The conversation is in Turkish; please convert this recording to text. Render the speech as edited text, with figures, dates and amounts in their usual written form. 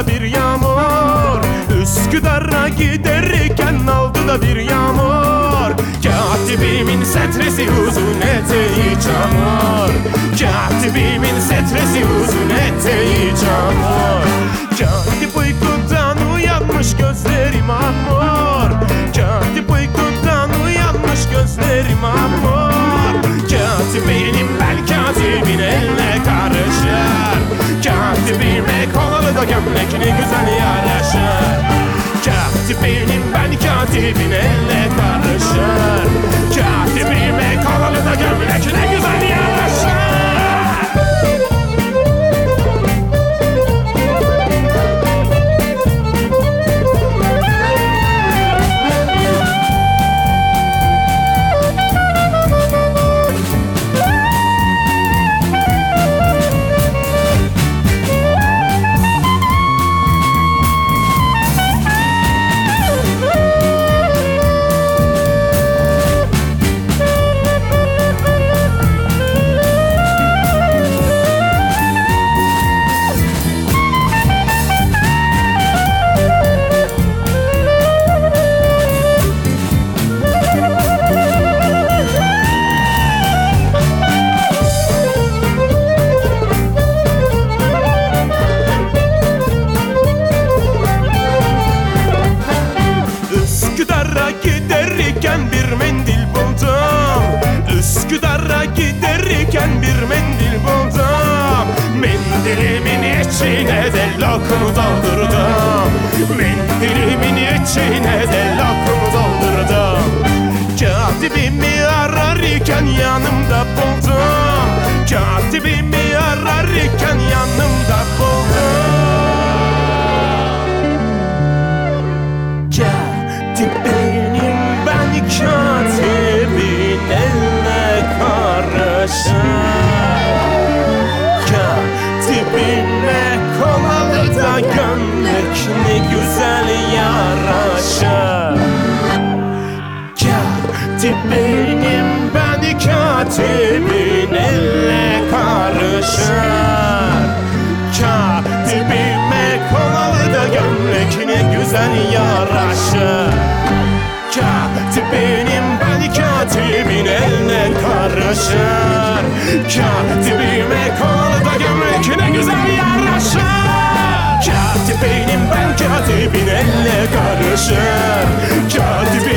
da bir yağmur. Üsküdar'a giderken aldı da bir yağmur. Katibimin setresi uzun, eteği çamur. Katibimin setresi uzun, eteği çamur. Katip uykudan uyanmış, gözlerim ahmur. Katip uykudan uyanmış, gözlerim ahmur. Katibim ben katibin eline karışır. Katibime kolalı da gömlek ne güzel yaraşır. Katibim ben katibin eline karışır. Katibime kolalı da gömlek ne güzel yaraşır. Üsküdar'a giderken bir mendil buldum. Üsküdar'a giderken bir mendil buldum. Mendilimin içine de lokum doldurdum. Mendilimin içine de lokum doldurdum. Katibimi ararken yanımda buldum. Katibimi ararken yanımda buldum. Katibim ben katibin eline karışır. Katibime kolalı da gömlek ne güzel yaraşır. Katibim ben katibin eline karışır. Katibime kolalı da gömlek ne güzel yaraşır. Katibim ben katibin eline karışır. Katibime kolalı da gömlek ne güzel yaraşır. Katibim ben katibin eline karışır. Katibim